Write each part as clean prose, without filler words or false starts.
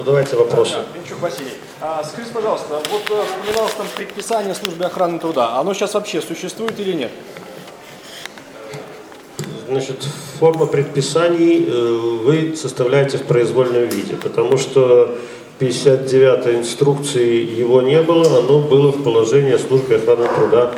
Давайте вопросы. Пинчук Василий. Скажите, пожалуйста, вот вспоминалось там предписание службы охраны труда. Оно сейчас вообще существует или нет? Значит, форма предписаний вы составляете в произвольном виде, потому что в 59-й инструкции его не было, оно было в положении службы охраны труда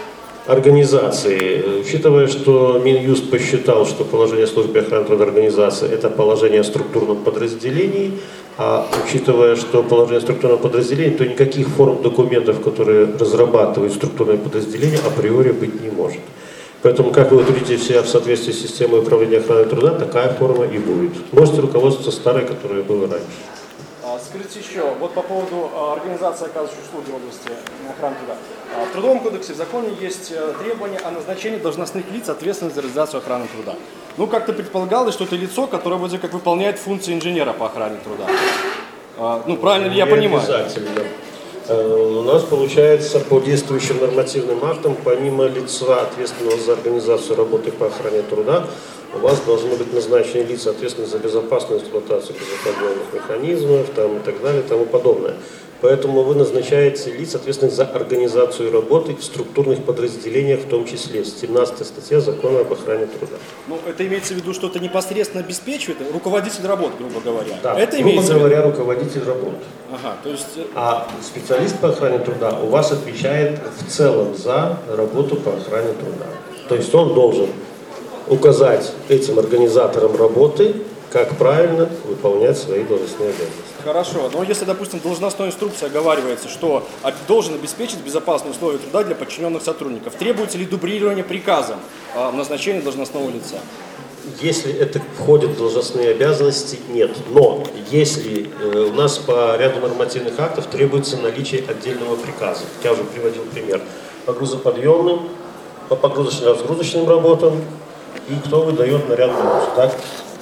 организации. Учитывая, что Минюст посчитал, что положение службы охраны труда организации – это положение о структурном подразделении, а учитывая, что положение структурного подразделения, то никаких форм документов, которые разрабатывают структурное подразделение, априори быть не может. Поэтому, как вы трудите себя в соответствии с системой управления охраной труда, такая форма и будет. Можете руководствоваться старой, которая была раньше. Скажите еще, вот по поводу организации оказывающих услуги в области охраны труда. В Трудовом кодексе, в законе есть требования о назначении должностных лиц, ответственных за реализацию охраны труда. Ну, как-то предполагалось, что это лицо, которое вроде как выполняет функции инженера по охране труда. Ну, правильно ли я понимаю? Обязательно. У нас получается по действующим нормативным актам, помимо лица, ответственного за организацию работы по охране труда, у вас должны быть назначены лица, ответственные за безопасную эксплуатацию безопасных механизмов там, и так далее и тому подобное. Поэтому вы назначаете лиц, ответственных за организацию работы в структурных подразделениях, в том числе 17 статья Закона об охране труда. Ну, это имеется в виду, что это непосредственно обеспечивает руководитель работы, грубо говоря. Да, это грубо говоря, руководитель работы. Ага, то есть... А специалист по охране труда у вас отвечает в целом за работу по охране труда. То есть он должен указать этим организаторам работы, как правильно выполнять свои должностные обязанности. Хорошо, но если, допустим, в должностной инструкции оговаривается, что должен обеспечить безопасные условия труда для подчиненных сотрудников, требуется ли дублирование приказом о назначении должностного лица? Если это входит в должностные обязанности, нет. Но если у нас по ряду нормативных актов требуется наличие отдельного приказа, я уже приводил пример, по грузоподъемным, по погрузочно-разгрузочным работам, и кто выдает нарядный груз, так?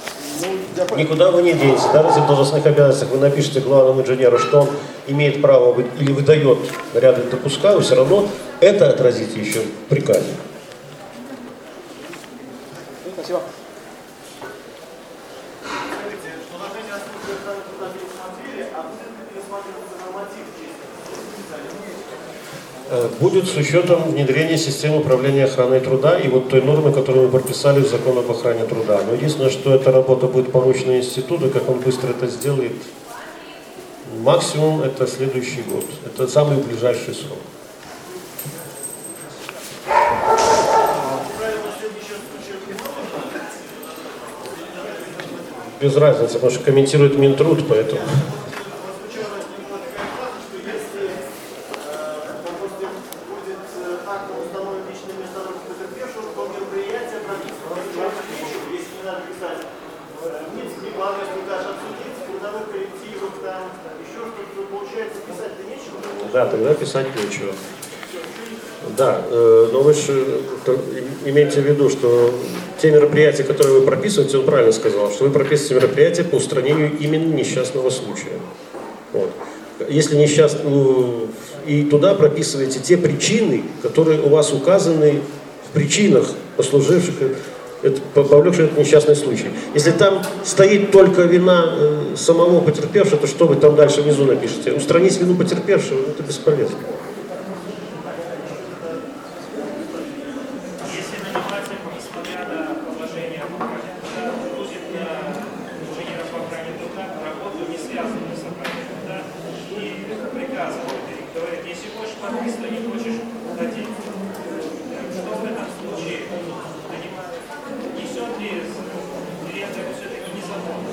Никуда вы не денетесь. Даже если в должностных обязанностях вы напишете главному инженеру, что он имеет право или выдает наряды допуска, вы все равно это отразите еще в приказе. Спасибо. Будет с учетом внедрения системы управления охраной труда и вот той нормы, которую мы прописали в закон об охране труда. Но единственное, что эта работа будет поручена институту, как он быстро это сделает, максимум это следующий год. Это самый ближайший срок. Без разницы, потому что комментирует Минтруд, поэтому... Да, тогда писать нечего. Да, но вы же имеете в виду, что те мероприятия, которые вы прописываете, он правильно сказал, что вы прописываете мероприятия по устранению именно несчастного случая. Вот. Если несчастный, и туда прописываете те причины, которые у вас указаны в причинах, послуживших, повлекших этот несчастный случай. Если там стоит только вина самого потерпевшего, то что вы там дальше внизу напишете? Устранить вину потерпевшего, это бесполезно. Если наниматель, несмотря на положение грузит инженера по охране труда работу, не связанную с охраной труда, и приказывает, и говорит, если хочешь подписывать, а не хочешь уходить. Что в этом случае несет ли директор все-таки незаконно?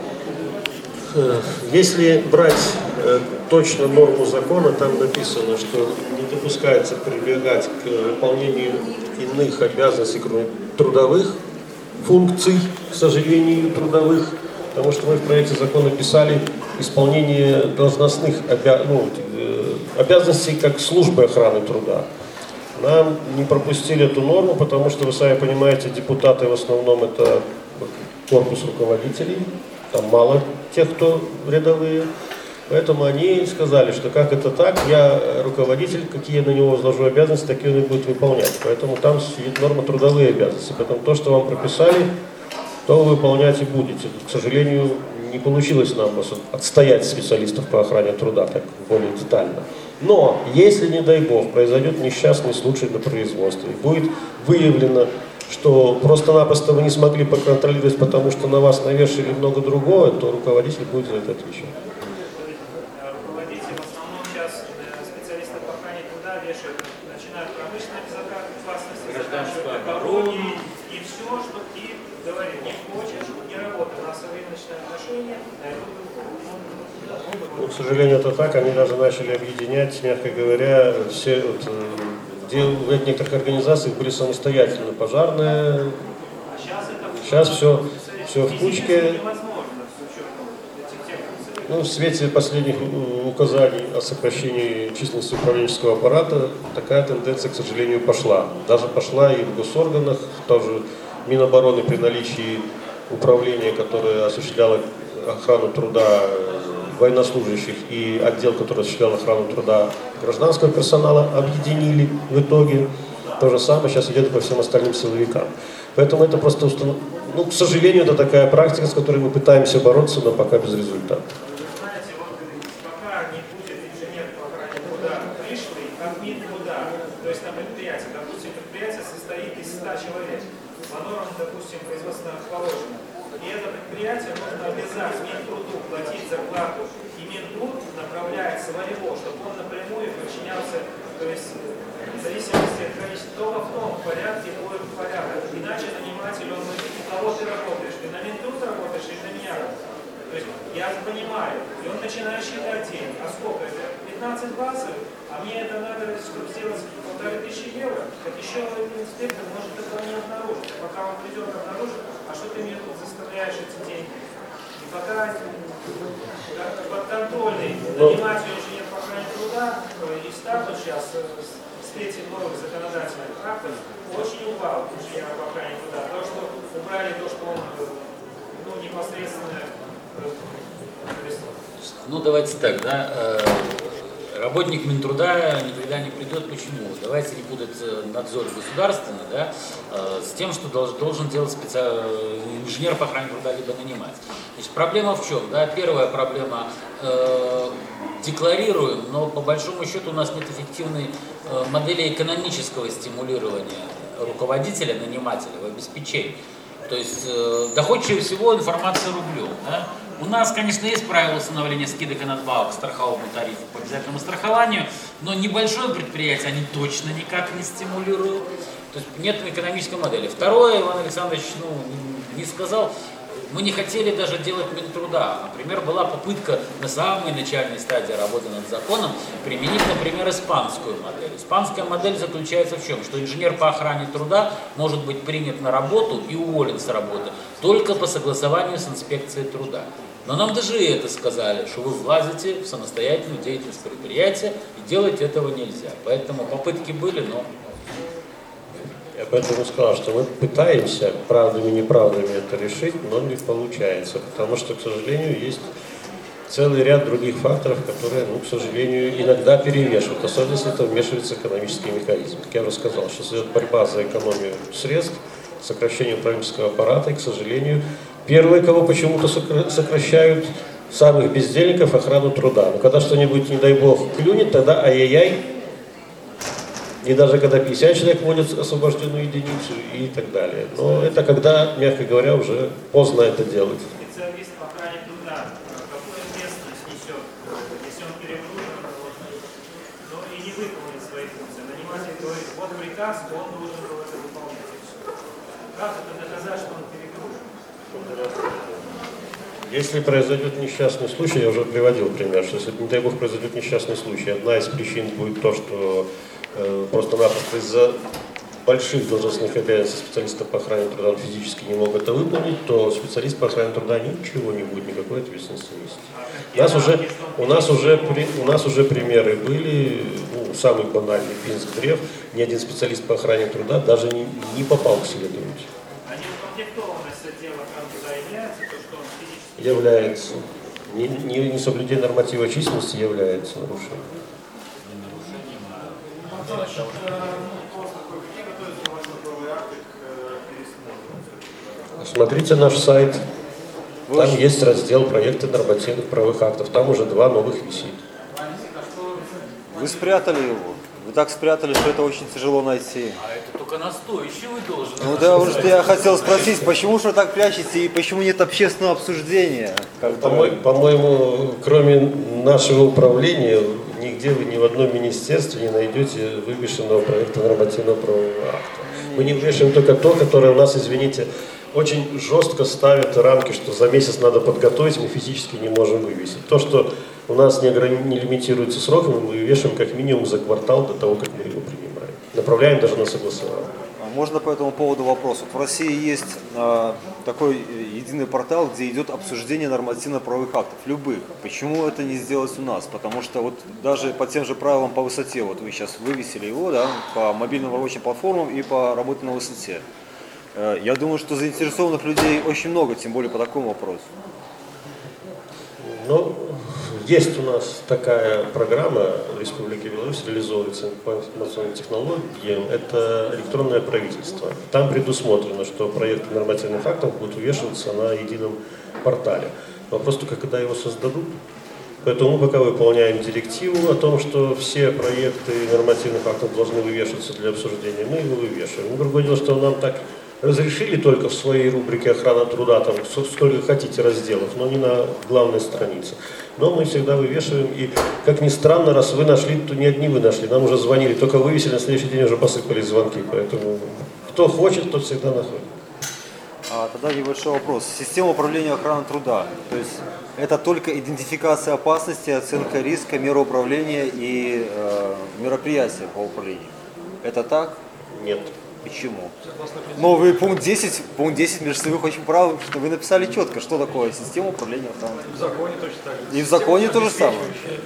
Если брать точно норму закона, там написано, что не допускается прибегать к выполнению иных обязанностей, кроме трудовых функций, к сожалению, трудовых, потому что мы в проекте закона писали исполнение должностных обязанностей как службы охраны труда. Нам не пропустили эту норму, потому что, вы сами понимаете, депутаты в основном это корпус руководителей, там мало тех, кто рядовые. Поэтому они сказали, что как это так, я руководитель, какие я на него возложу обязанности, такие он и будет выполнять. Поэтому там сидит норма трудовые обязанности. Поэтому то, что вам прописали, то вы выполнять и будете. К сожалению, не получилось нам отстоять специалистов по охране труда так более детально. Но если, не дай бог, произойдет несчастный случай на производстве, и будет выявлено, что просто-напросто вы не смогли проконтролировать, потому что на вас навешали много другого, то руководитель будет за это отвечать. Руководители в основном сейчас специалисты по охране труда вешают, начинают промышленной безопасности, заканчивают экологией, и все, что ты говоришь, не хочешь, не работай, у нас рыночные отношения, Ну, к сожалению, это так. Они даже начали объединять, мягко говоря, все, где в некоторых организациях были самостоятельно пожарные. Сейчас все в кучке. Ну, в свете последних указаний о сокращении численности управленческого аппарата такая тенденция, к сожалению, пошла. Даже пошла и в госорганах, тоже Минобороны при наличии управления, которое осуществляло охрану труда военнослужащих, и отдел, который осуществлял охрану труда гражданского персонала, объединили в итоге. То же самое сейчас идет по всем остальным силовикам. Поэтому это просто, ну, к сожалению, это такая практика, с которой мы пытаемся бороться, но пока без результата. знаете, вот пока не будет инженер по охране труда пришлый, как Минтруда, то есть на предприятии, допустим, предприятие состоит из 100 человек, по нормам, допустим, производственных положено. И это предприятие нужно обязать Минтруду платить зарплату, и Минтруд направляет своего, чтобы он напрямую подчинялся, то есть в зависимости от количества, то в том порядке будет порядок. Иначе наниматель, он говорит, у кого ты работаешь, ты на Минтруд работаешь или на меня работаешь? То есть я понимаю, и он начинает считать деньги. А сколько это? 15 базов, а мне это надо, чтобы сделать 1500 евро, так еще один инспектор может этого не обнаружить. А пока он придет и обнаружит, а что ты мне тут заставляешь эти деньги? И пока подконтрольный наниматель инженер по охране труда и статус сейчас в свете новых законодательных актов очень упал инженера по охране труда. То, что убрали то, что он непосредственно. Ну, давайте так, да, работник Минтруда никогда не придет. Почему? Давайте не путать надзор государственный, да, с тем, что должен делать инженер по охране труда, либо нанимать. Значит, проблема в чем? Да? Первая проблема, декларируем, но по большому счету у нас нет эффективной модели экономического стимулирования руководителя, нанимателя в обеспечении. То есть доходчивее всего информация рублем. Да? У нас, конечно, есть правила установления скидок и надбавок к страховому тарифу по обязательному страхованию, но небольшое предприятие они точно никак не стимулируют. То есть нет экономической модели. Второе, Иван Александрович не сказал, мы не хотели даже делать Минтруда. Например, была попытка на самой начальной стадии работы над законом применить, например, испанскую модель. Испанская модель заключается в чем? Что инженер по охране труда может быть принят на работу и уволен с работы только по согласованию с инспекцией труда. Но нам даже и это сказали, что вы влазите в самостоятельную деятельность предприятия и делать этого нельзя. Поэтому попытки были, но... Я поэтому сказал, что мы пытаемся правдами и неправдами это решить, но не получается, потому что, к сожалению, есть целый ряд других факторов, которые, к сожалению, иногда перевешивают, особенно если это вмешивается экономический механизм. Как я уже сказал, сейчас идет борьба за экономию средств, сокращение управленческого аппарата, и, к сожалению, первые, кого почему-то сокращают, самых бездельников, охрану труда. Но когда что-нибудь, не дай бог, клюнет, тогда ай-яй-яй. И даже когда 50 человек вводят освобожденную единицу и так далее. Но это когда, мягко говоря, уже поздно это делать. Специалист по охране труда, какую ответственность несет, если он перегружен работой, но и не выполнит свои функции. Наниматель говорит, вот приказ, он должен был это выполнять. Как это доказать, что он перегружен? Если произойдет несчастный случай, я уже приводил пример, что если, не дай бог, произойдет несчастный случай, одна из причин будет то, что просто-напросто из-за больших должностных обязанностей специалиста по охране труда он физически не мог это выполнить, то специалист по охране труда ничего не будет, никакой ответственности нести. У нас уже примеры были, самый банальный Пинск-Древ, ни один специалист по охране труда даже не попал к следователю. А неукомплектованность отдела охраны труда является то, что он физически... Является. Несоблюдение норматива численности является нарушением. Смотрите наш сайт. Там есть раздел проекта нормативных правовых актов, там уже 2 новых висит. Вы спрятали его. Вы так спрятали, что это очень тяжело найти. А это только настойчивый должен. Ну да, вот что я хотел спросить, почему же вы так прячете и почему нет общественного обсуждения? По-моему, кроме нашего управления, нигде вы ни в одном министерстве не найдете вывешенного проекта нормативного правового акта. Мы не вывешиваем только то, которое у нас, извините, очень жестко ставит рамки, что за месяц надо подготовить, мы физически не можем вывесить. То, что у нас не лимитируется сроком, мы вывешиваем как минимум за квартал до того, как мы его принимаем. Направляем даже на согласование. Можно по этому поводу вопрос? Вот в России есть такой единый портал, где идет обсуждение нормативно-правовых актов, любых. Почему это не сделать у нас? Потому что вот даже по тем же правилам по высоте, вот вы сейчас вывесили его, да, по мобильным рабочим платформам и по работе на высоте. Я думаю, что заинтересованных людей очень много, тем более по такому вопросу. Ну, есть у нас такая программа в Республике Беларусь, реализовывается по информационным технологиям, это электронное правительство. Там предусмотрено, что проекты нормативных актов будут вывешиваться на едином портале. Вопрос только, когда его создадут. Поэтому мы пока выполняем директиву о том, что все проекты нормативных актов должны вывешиваться для обсуждения, мы его вывешиваем. Но другое дело, что нам так разрешили только в своей рубрике «Охрана труда», там сколько хотите разделов, но не на главной странице. Но мы всегда вывешиваем, и, как ни странно, раз вы нашли, то не одни вы нашли, нам уже звонили, только вывесили, на следующий день уже посыпались звонки, поэтому кто хочет, тот всегда находит. Тогда небольшой вопрос. Система управления охраной труда, то есть это только идентификация опасности, оценка риска, меры управления и мероприятия по управлению. Это так? Нет. Почему? Но вы пункт 10 межсовых очень прав, что вы написали четко, что такое система управления охраной. В законе точно так же. И в законе то же самое.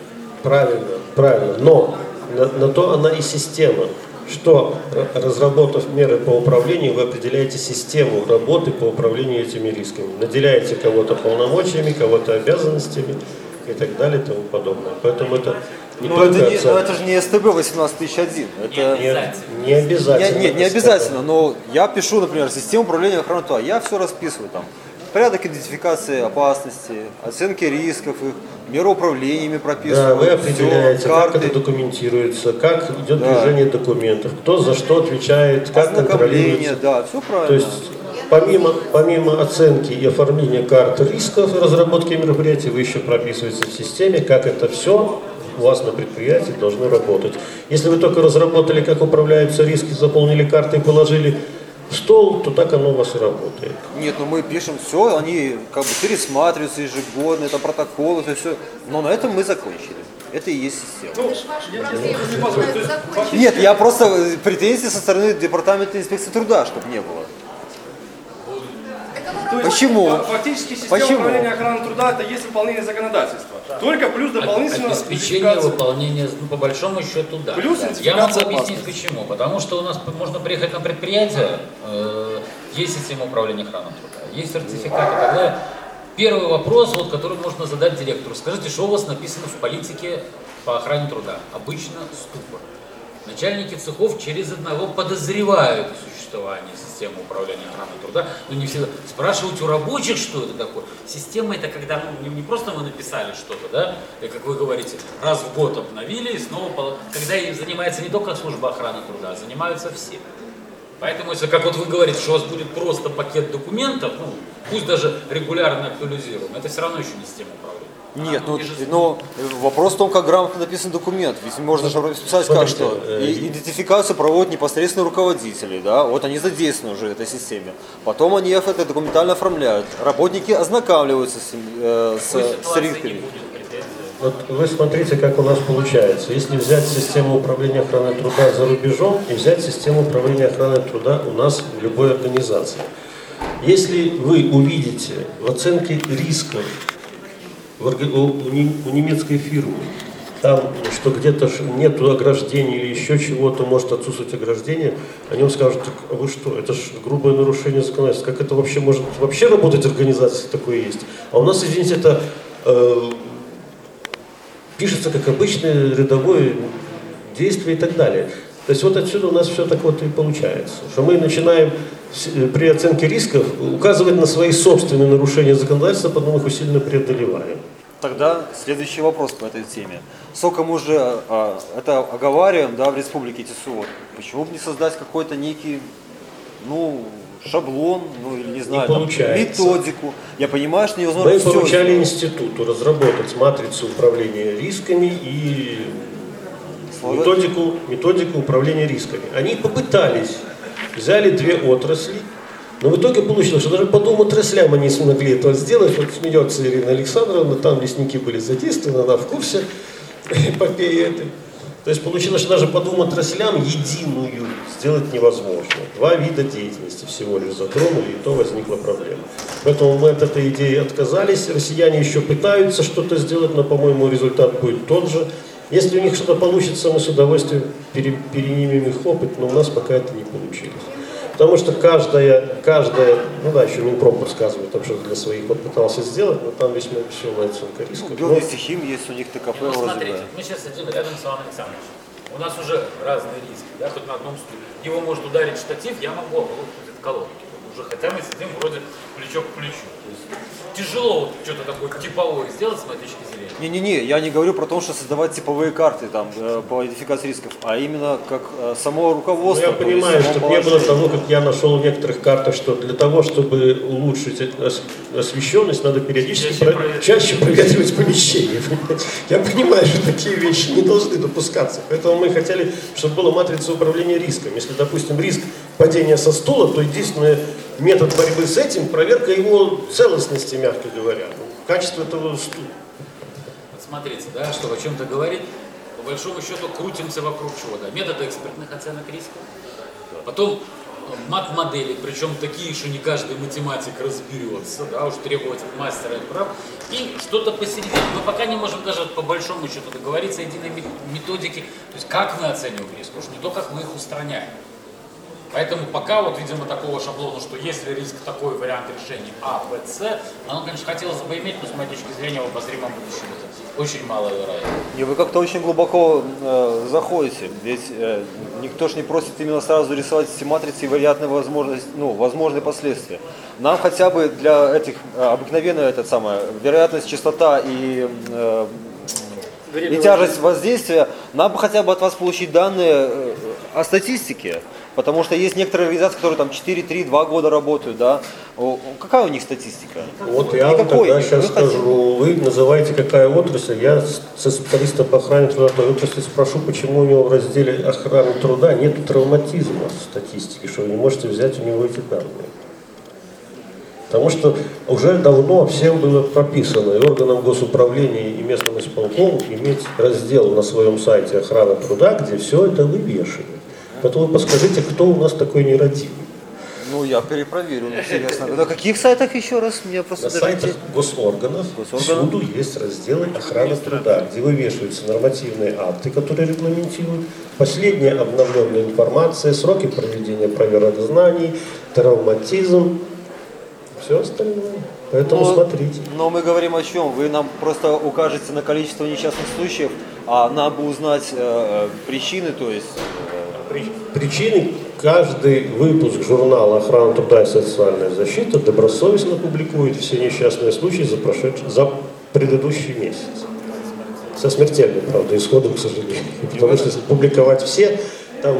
Правильно. Но на то она и система, что, разработав меры по управлению, вы определяете систему работы по управлению этими рисками. Наделяете кого-то полномочиями, кого-то обязанностями и так далее и тому подобное. Поэтому это не только это же не СТБ 18001. Это не обязательно. Нет, не обязательно, но я пишу, например, систему управления охраной труда, я все расписываю там. Порядок идентификации опасности, оценки рисков, их, меры управлениями прописываю. Да, вы определяете, все, как карты. это документируется, как идет движение документов, кто за что отвечает, как контролируется. Да, все правильно. То есть помимо оценки и оформления карт рисков и разработки мероприятий, вы еще прописываете в системе, как это все у вас на предприятии должно работать. Если вы только разработали, как управляются риски, заполнили карты и положили в стол, то так оно у вас и работает. Нет, ну мы пишем все, они как бы пересматриваются ежегодно, это протоколы, это все. Но на этом мы закончили. Это и есть система. Нет, я просто претензии со стороны департамента инспекции труда, чтобы не было. Почему? Фактически система Почему? управления охраной труда – это есть выполнение законодательства. Только плюс дополнительно обеспечение выполнения, ну, по большому счету, да. Плюс Я могу идентификация объяснить опасности. почему. Потому что у нас можно приехать на предприятие, есть система управления охраной труда, есть сертификаты. Тогда первый вопрос, вот, который можно задать директору. Скажите, что у вас написано в политике по охране труда? Обычно ступор. Начальники цехов через одного подозревают о существовании системы управления охраной труда, но не всегда спрашивают у рабочих, что это такое. Система это когда не просто мы написали что-то, да, и, как вы говорите, раз в год обновили и снова, когда им занимается не только служба охраны труда, а занимаются все. Поэтому, если, как вот вы говорите, что у вас будет просто пакет документов, ну, пусть даже регулярно актуализируем, это все равно еще не система управления. Нет, но вопрос в том, как грамотно написан документ. Ведь можно же прописать, как что идентификацию проводят непосредственно руководители, да, вот они задействованы уже в этой системе. Потом они это документально оформляют. Работники ознакомливаются с рисками. Вот вы смотрите, как у нас получается. Если взять систему управления охраной труда за рубежом и взять систему управления охраной труда у нас в любой организации. Если вы увидите в оценке рисков у немецкой фирмы, там, что где-то нету ограждения или еще чего-то, может отсутствовать ограждение, о нем скажут: так, а вы что, это же грубое нарушение законодательства, как это вообще может вообще работать организация, если такое есть? А у нас, извините, это пишется как обычное рядовое действие и так далее. То есть вот отсюда у нас все так вот и получается, что мы начинаем при оценке рисков указывать на свои собственные нарушения законодательства, потом их усиленно преодолеваем. Тогда следующий вопрос по этой теме. Сколько мы уже это оговариваем, да, в Республике ТСУ, почему бы не создать какой-то некий, шаблон, или не знаю, там, методику. Я понимаю, что невозможно Мы все поручали сделать. институту разработать матрицу управления рисками и методику управления рисками. Они попытались, взяли 2 отрасли, но в итоге получилось, что даже по 2 отраслям они смогли это сделать. Вот смеется Ирина Александровна, там лесники были задействованы, она в курсе эпопеи этой. То есть получилось, что даже по 2 отраслям единую сделать невозможно. 2 вида деятельности всего лишь затронули, и то возникла проблема. Поэтому мы от этой идеи отказались. Россияне еще пытаются что-то сделать, но, по-моему, результат будет тот же. Если у них что-то получится, мы с удовольствием перенимем их опыт, но у нас пока это не получилось. Потому что каждая, еще Минпром подсказывает, там что-то для своих пытался сделать, но там весьма веселая оценка риска. Белнефтехим есть, у них ТКП Ну, вроде смотрите, бы. мы сейчас сидим рядом с Иваном Александровичем. У нас уже разные риски, да, хоть на одном стуле. Его может ударить штатив, я могу обрушить колодки. Уже, хотя мы сидим вроде плечо к плечу. То есть тяжело вот что-то такое типовое сделать, с моей точки зрения. Не-не-не, я не говорю про то, что создавать типовые карты там, по идентификации рисков, а именно как само руководство. Я понимаю, чтобы не было того, как я нашел в некоторых картах, что для того, чтобы улучшить освещенность, надо периодически чаще проветривать помещение. Я понимаю, что такие вещи не должны допускаться. Поэтому мы хотели, чтобы была матрица управления риском. Если, допустим, риск падения со стула, то единственный метод борьбы с этим — проверка его целостности, мягко говоря. Качество этого стула. Вот смотрите, да, что о чем-то говорит. По большому счету крутимся вокруг чего, да. Методы экспертных оценок риска. Потом мат-модели, причем такие, что не каждый математик разберется, да, уж требовать от мастера и прав. И что-то посередине. Мы пока не можем даже по большому счету договориться о единой методике, то есть как мы оцениваем риск, уж не то, как мы их устраняем. Поэтому пока вот, видимо, такого шаблона, что если риск такой вариант решения А, Б, С, оно, конечно, хотелось бы иметь, но с моей точки зрения в обозримом будущем это очень маловероятно. И вы как-то очень глубоко заходите, ведь никто же не просит именно сразу рисовать эти матрицы и вероятные возможные последствия. Нам хотя бы для этих обыкновенная вероятность, частота и тяжесть воздействия, нам бы хотя бы от вас получить данные о статистике. Потому что есть некоторые организации, которые там 4, 3, 2 года работают, да. Какая у них статистика? Вот я вам тогда сейчас скажу. Вы называете, какая отрасль. Я со специалиста по охране труда той отрасли спрошу, почему у него в разделе охраны труда нет травматизма в статистике, что вы не можете взять у него эти данные. Потому что уже давно всем было прописано, и органам госуправления, и местным исполкому иметь раздел на своем сайте охрана труда, где все это вывешивают. Поэтому вы подскажите, кто у нас такой нерадивый? Я перепроверю, интересно. На каких сайтах еще раз? Мне просто на сайтах госорганов всюду есть разделы охраны труда, где вывешиваются нормативные акты, которые регламентируют, последняя обновленная информация, сроки проведения проверок знаний, травматизм, все остальное. Поэтому смотрите. Но мы говорим о чем? Вы нам просто укажете на количество несчастных случаев, а нам бы узнать причины, то есть... Причины каждый выпуск журнала «Охрана труда и социальная защита» добросовестно публикует все несчастные случаи за предыдущий месяц. Со смертельным, правда, исходом, к сожалению. Потому что если публиковать все, там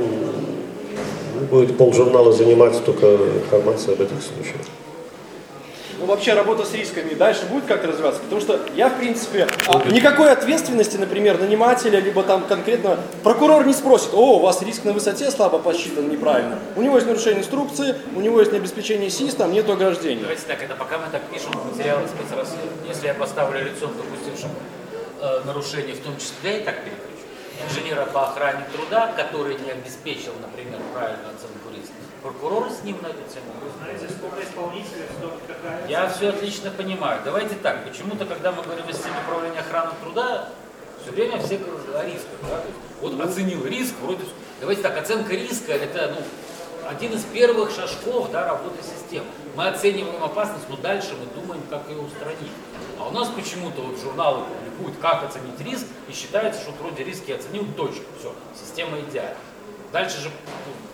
будет полжурнала заниматься только информацией об этих случаях. Вообще работа с рисками дальше будет как-то развиваться? Потому что я, в принципе, никакой ответственности, например, нанимателя, либо там конкретно прокурор не спросит: у вас риск на высоте слабо посчитан неправильно. У него есть нарушение инструкции, у него есть необеспечение СИС, там нет ограждения. Давайте так, это пока мы так пишем материалы спецрасследования. Если я поставлю лицом, допустившим нарушение, в том числе, я и так переключу. Инженера по охране труда, который не обеспечил, например, правильную оценку риска, прокурор с ним на эту тему. Знаете, сколько исполнителей, столько какая? Я все отлично понимаю. Давайте так, почему-то, когда мы говорим о системе управления охраной труда, все время все говорят о рисках. Да? Вот оценил риск, вроде... Давайте так, оценка риска — это один из первых шажков, да, работы системы. Мы оцениваем опасность, но дальше мы думаем, как ее устранить. А у нас почему-то журналы публикуют, как оценить риск, и считается, что вроде риски оценил, точка, все, система идеальна. Дальше же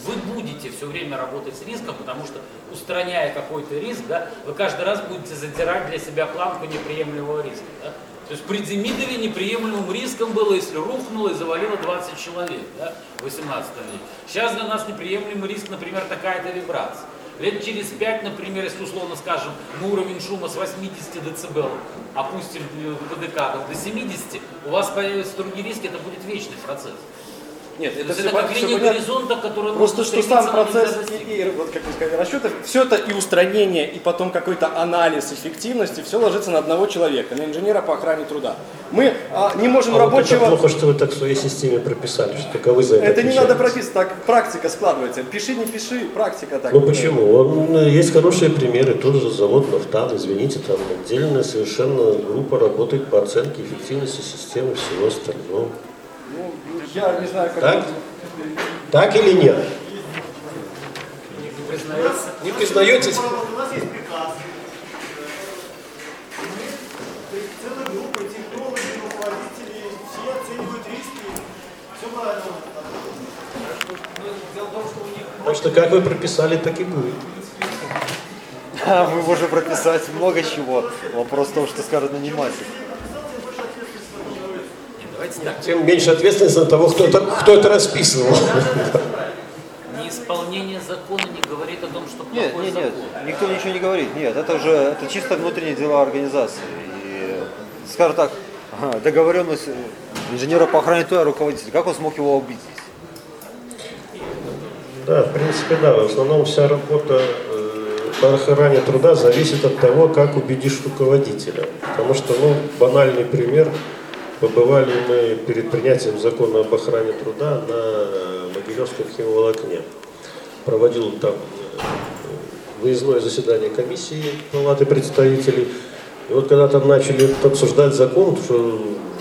вы будете все время работать с риском, потому что, устраняя какой-то риск, да, вы каждый раз будете задирать для себя планку неприемлемого риска. Да? То есть при Демидове неприемлемым риском было, если рухнуло и завалило 20 человек, да, в 18 веке. Сейчас для нас неприемлемый риск, например, такая-то вибрация. Лет через 5, например, если условно скажем, мы уровень шума с 80 дБ опустим ПДК до 70, у вас появятся другие риски, это будет вечный процесс. Нет, То есть это как линия горизонта, которая просто что сам процесс и вот, как вы сказали, расчетов, все это и устранение, и потом какой-то анализ эффективности, все ложится на одного человека, на инженера по охране труда. Мы не можем рабочего... Вот это плохо, что вы так в своей системе прописали, что только вы за это Это не надо отвечаете. прописывать, так практика складывается. Пиши, не пиши, практика так. Ну почему? Есть хорошие примеры, тот же завод «Нафтан», извините, там отдельная совершенно группа работает по оценке эффективности системы и всего остального. Ну, я не знаю, как... Так? Так или нет? не признается. Не признаетесь? У нас есть приказ. Мы целая группа технологов, руководителей, все оценивают риски. Все правильно. Так что как вы прописали, так и будет. Мы можем прописать много чего. Вопрос в том, что скажет наниматель. Давайте так. Тем меньше ответственности на того, кто это расписывал. Неисполнение закона не говорит о том, что Нет, плохой нет, закон. нет, никто ничего не говорит. Нет, это чисто внутренние дела организации. И, скажем так, договоренность инженера по охране труда, руководителя, как он смог его убить здесь? Да, в принципе, да. В основном вся работа по охране труда зависит от того, как убедишь руководителя. Потому что, банальный пример. Побывали мы перед принятием закона об охране труда на Могилевском химволокне. Проводил там выездное заседание комиссии Палаты представителей. И вот когда там начали обсуждать закон, что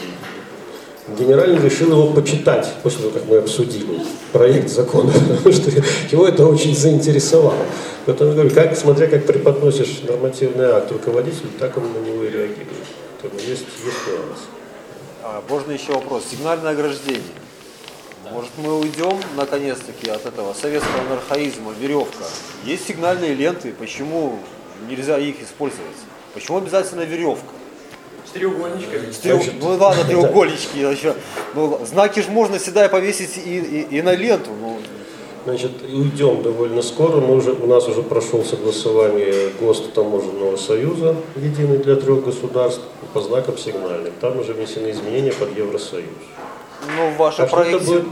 генеральный решил его почитать, после того, как мы обсудили проект закона, потому что его это очень заинтересовало. Поэтому я говорю, смотря как преподносишь нормативный акт руководителю, так он на него и реагирует. Поэтому есть нюанс. Можно еще вопрос. Сигнальное ограждение. Может, мы уйдем, наконец-таки, от этого советского анархаизма, веревка. Есть сигнальные ленты, почему нельзя их использовать? Почему обязательно веревка? С треугольничками. Ну ладно, треугольнички. Еще. Знаки же можно всегда повесить и на ленту. Значит, уйдем довольно скоро. У нас уже прошел согласование ГОСТ Таможенного союза, единый для 3 государств, по знакам сигнальных. Там уже внесены изменения под Евросоюз. Ну, в вашем Так что, проекте...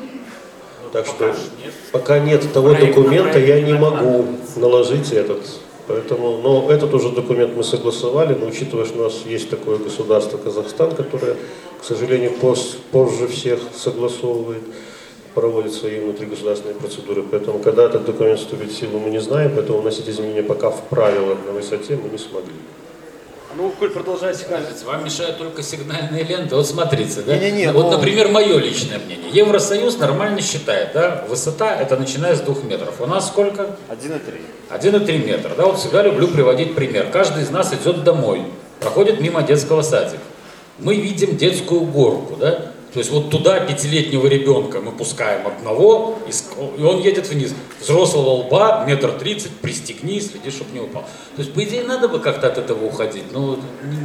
так что пока нет того документа, я не могу наложить этот. Поэтому, но этот уже документ мы согласовали, но учитывая, что у нас есть такое государство Казахстан, которое, к сожалению, позже всех согласовывает, проводит свои внутригосударственные процедуры. Поэтому, когда этот документ вступит в силу, мы не знаем, поэтому вносить изменения пока в правилах на высоте мы не смогли. Ну, коль продолжает сигналить. Вам мешают только сигнальные ленты. Вот смотрите, да? Не-не-не, вот, например, мое личное мнение. Евросоюз нормально считает, да? Высота это начиная с 2 метров. У нас сколько? 1,3. 1,3 метра. Да, вот всегда люблю приводить пример. Каждый из нас идет домой, проходит мимо детского садика. Мы видим детскую горку, да? То есть вот туда 5-летнего ребенка мы пускаем одного, и он едет вниз. Взрослого лба, 1,30 метра, пристегни, следи, чтобы не упал. То есть, по идее, надо бы как-то от этого уходить. Ну,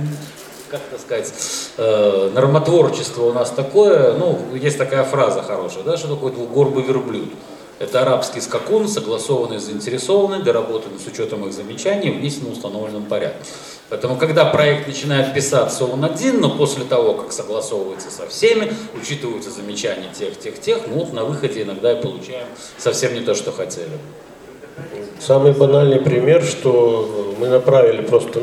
как это сказать, нормотворчество у нас такое, есть такая фраза хорошая, да, что такое двугорбый верблюд. Это арабский скакун, согласованный, заинтересованный, доработанный с учетом их замечаний, внесен в установленном порядке. Поэтому, когда проект начинает писаться, он один, но после того, как согласовывается со всеми, учитываются замечания тех, на выходе иногда и получаем совсем не то, что хотели. Самый банальный пример, что мы направили просто,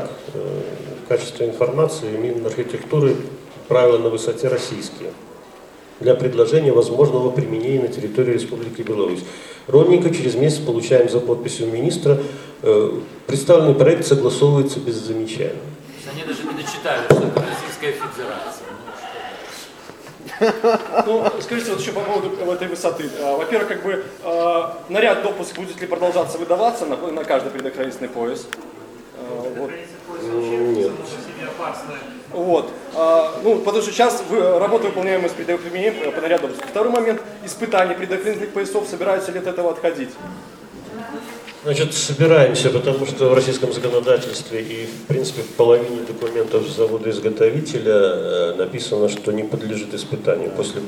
в качестве информации Минархитектуры правила на высоте российские для предложения возможного применения на территории Республики Беларусь. Ровненько через месяц получаем за подписью министра, представленный проект согласовывается без замечаний. Они даже не дочитали, что это Российская Федерация. Ну, скажите, вот еще по поводу этой высоты. Во-первых, наряд допуск будет ли продолжаться выдаваться на каждый предохранительный пояс? Предохранительный пояс вообще Нет. себе опасное Вот. Ну, потому что сейчас работа выполняемая с предохранением по наряду. Второй момент – испытания предохранительных поясов. Собираются ли от этого отходить? Значит, собираемся, потому что в российском законодательстве и, в принципе, в половине документов завода-изготовителя написано, что не подлежит испытанию. После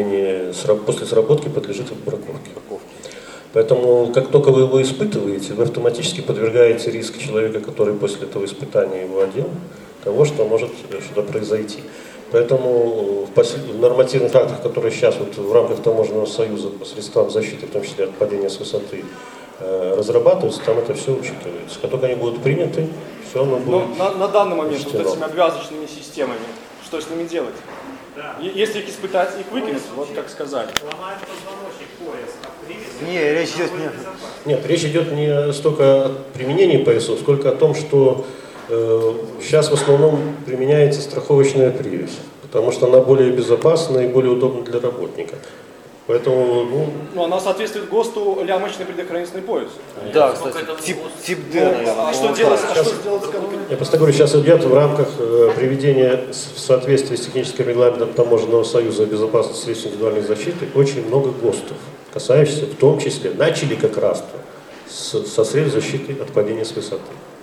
сработки подлежит отбраковке. Поэтому, как только вы его испытываете, вы автоматически подвергаете риск человека, который после этого испытания его одел, того, что может что-то произойти. Поэтому в нормативных актах, которые сейчас вот в рамках Таможенного союза по средствам защиты, в том числе от падения с высоты, разрабатываются, там это все учитывается. Как только они будут приняты, все оно будет. Но на данный момент учтено. вот этими обвязочными системами, что с ними делать? Да. Если их испытать, их выкинуть, вот как сказали. Ломает позвоночник, пояс, а привязь... Не, речь идет не... Нет, речь идет не столько о применении поясов, сколько о том, что сейчас в основном применяется страховочная привязь, потому что она более безопасна и более удобна для работника. Поэтому, Ну, она соответствует ГОСТу лямочный предохранительный пояс. Да, Сколько кстати, это тип D, наверное. А что по-моему, делать? так. А что сделать с я просто говорю, сейчас идет в рамках приведения в соответствии с техническим регламентом Таможенного союза о безопасности средств индивидуальной защиты очень много ГОСТов, касающихся в том числе, начали как раз-то со средств защиты от падения с высоты.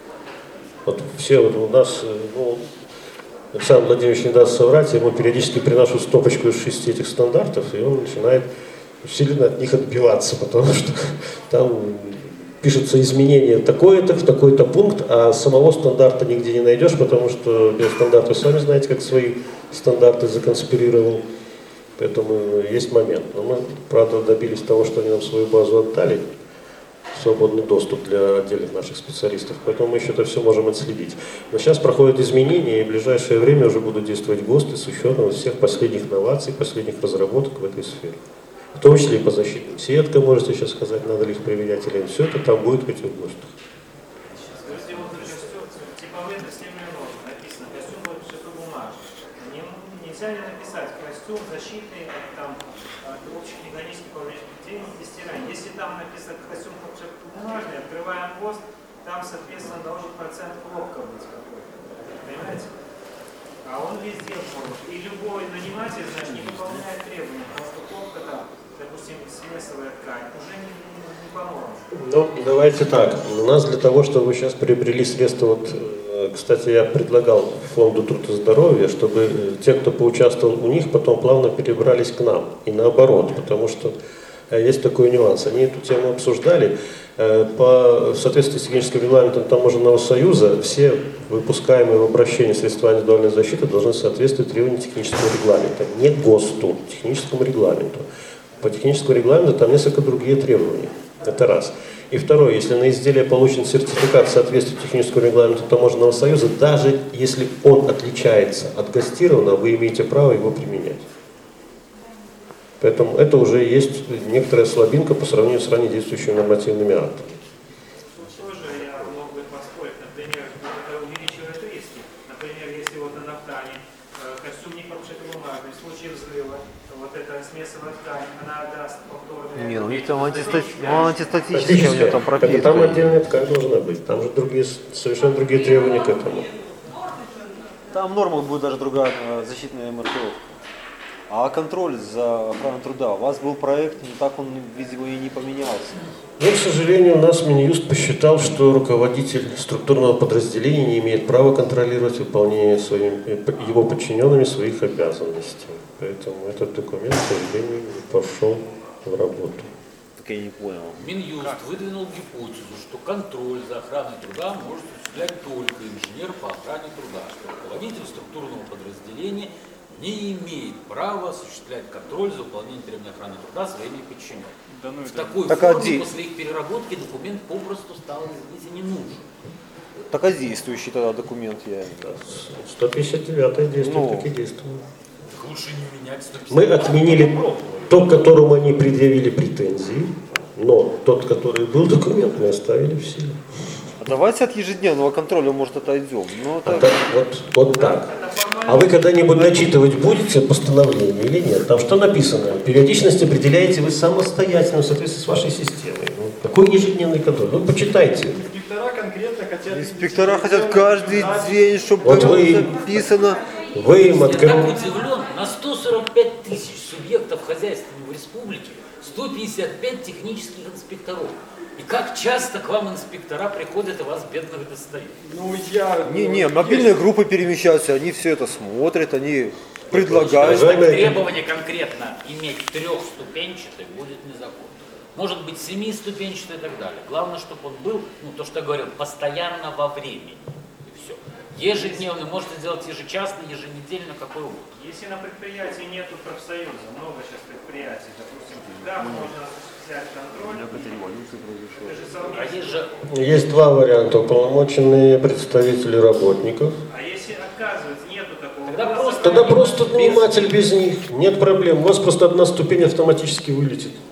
Вот все вот у нас, Александр Владимирович не даст соврать, я ему периодически приношу стопочку из 6 этих стандартов, и он начинает усиленно от них отбиваться, потому что там пишется изменение такое-то в такой-то пункт, а самого стандарта нигде не найдешь, потому что биостандарт, вы сами знаете, как свои стандарты законспирировал, поэтому есть момент. Но мы, правда, добились того, что они нам свою базу отдали, свободный доступ для отдельных наших специалистов, поэтому мы еще это все можем отследить. Но сейчас проходят изменения, и в ближайшее время уже будут действовать ГОСТы с учетом всех последних новаций, последних разработок в этой сфере. В том числе и по защитным сеткам, можете сейчас сказать, надо ли их применять или нет. Все это там будет в этих ГОСТах. Скажите, вот типовые тестирование нормы написано, костюм будет бумажный. Нельзя ли написать костюм защитный от общих механических повреждений тестирования? Если там написано костюм бумажный, открываем ГОСТ, там, соответственно, должен процент хлопка быть какой-то. Понимаете? А он везде может. И любой наниматель, значит, не выполняет требования, потому что хлопка там, допустим, смесовая ткань, уже не поможет. Ну, давайте так. У нас для того, чтобы вы сейчас приобрели средства, вот, кстати, я предлагал фонду труд и здоровья, чтобы те, кто поучаствовал у них, потом плавно перебрались к нам. И наоборот, потому что есть такой нюанс. Они эту тему обсуждали. В соответствии с техническим регламентом Таможенного союза все выпускаемые в обращении средства индивидуальной защиты должны соответствовать требованиям технического регламента, не ГОСТу, техническому регламенту. По техническому регламенту там несколько другие требования. Это раз. И второе, если на изделие получен сертификат соответствия техническому регламенту Таможенного союза, даже если он отличается от ГОСТированного, вы имеете право его применять. Поэтому это уже есть некоторая слабинка по сравнению с ранее действующими нормативными актами. Тут тоже я мог бы поспорить, например, это увеличивает риски. Например, если вот на нафтане костюм не бумажный, в случае взрыва, вот эта смесовая ткань, она даст повторные... Не, у них там антистатическая, у них там пропитка. Там отдельная ткань должна быть, там же совершенно другие требования к этому. Там норма будет даже другая защитная маркировка. А контроль за охраной труда? У вас был проект, но так он, видимо, и не поменялся. Но, к сожалению, у нас Минюст посчитал, что руководитель структурного подразделения не имеет права контролировать выполнение его подчиненными своих обязанностей. Поэтому этот документ, к сожалению, не пошел в работу. Так я не понял. Минюст выдвинул гипотезу, что контроль за охраной труда может осуществлять только инженер по охране труда, что руководитель структурного подразделения не имеет права осуществлять контроль за выполнением требований охраны труда своими подчиненными. Да ну В такой Так форме после их переработки документ попросту стал, извините, не нужен. Так а действующий тогда документ я... 159-е действует, Ну. так и действует. Так лучше не менять 150. Мы отменили тот, к которому они предъявили претензии, но тот, который был документ, мы оставили в силе. А давайте от ежедневного контроля, может, отойдем. Ну, А так... так, вот так. А вы когда-нибудь начитывать будете постановление или нет? Там что написано? Периодичность определяете вы самостоятельно в соответствии с вашей системой. Ну, какой ежедневный контроль? Ну, почитайте. Инспектора конкретно хотят... Инспектора хотят каждый день, чтобы Вот было вы- записано. Вы им Я так открыли... удивлен, на 145 тысяч субъектов хозяйства в республике 155 технических инспекторов. И как часто к вам инспектора приходят и вас, бедных, достают? Ну, я... Не, мобильные группы перемещаются, они все это смотрят, они предлагают. Так Уважаемые- требование конкретно иметь трехступенчатый будет незаконно. Может быть, семиступенчатый и так далее. Главное, чтобы он был, ну, то, что я говорил, постоянно во времени. И все. Ежедневный, можете сделать ежечасный, еженедельно, какой угодно. Если на предприятии нету профсоюза, много сейчас предприятий, допустим, да, можно осуществлять контроль. Это же А совместно. есть же Есть два варианта. Уполномоченные представители работников. А если отказывается, нету такого. Тогда класса, просто- Тогда просто наниматель без них. Нет проблем. У вас просто одна ступень автоматически вылетит.